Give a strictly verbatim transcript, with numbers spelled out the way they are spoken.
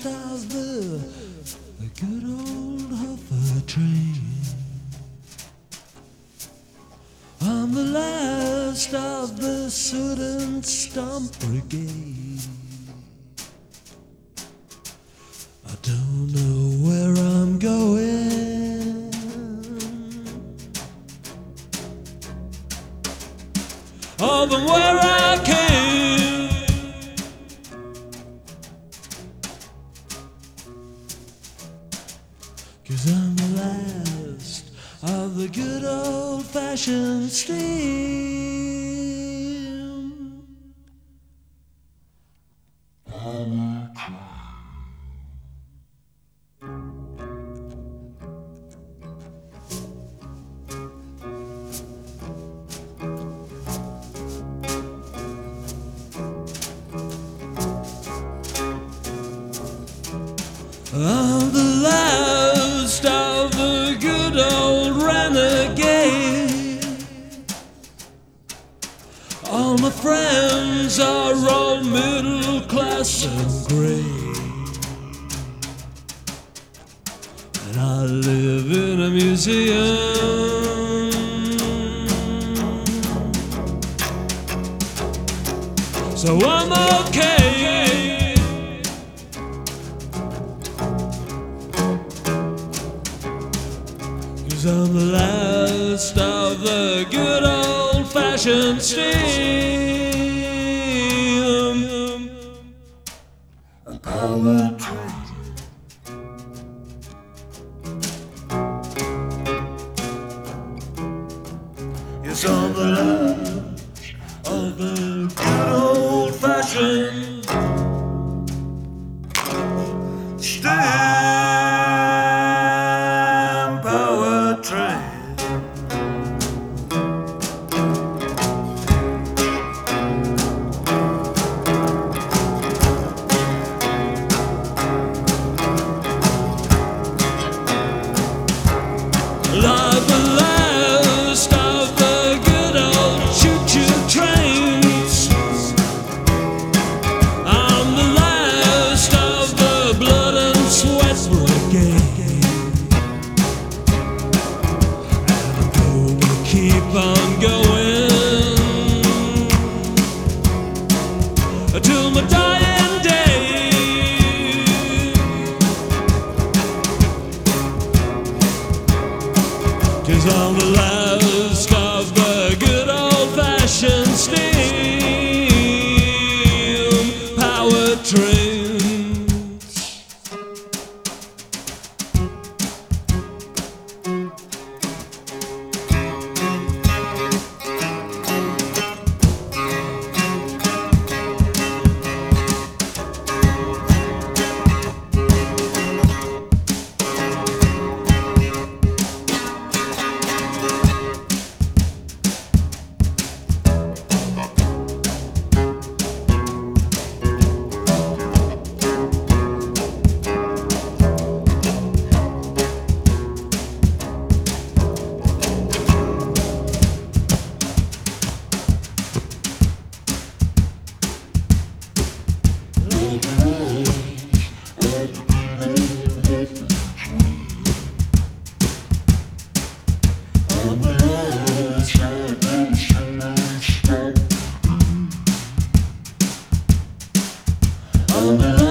last of the, the good old Huffer train. I'm the last of the soot and stump brigade. I don't know where I'm going, other than where I came. 'Cause I'm the last of the good old-fashioned steam. I'm a I'm the last of the good old renegade. All my friends are all middle class and grey, and I live in a museum. So I'm okay. 'Cause I'm the last of the good old-fashioned steam. A power train. Yes, I'm the last of the good old-fashioned steam. Like the last of the good old choo-choo trains, I'm the last of the blood and sweat brigade, and I'm gonna keep on going till my dying day. 'Cause I'm the last of the good old-fashioned steam power trains. Oh,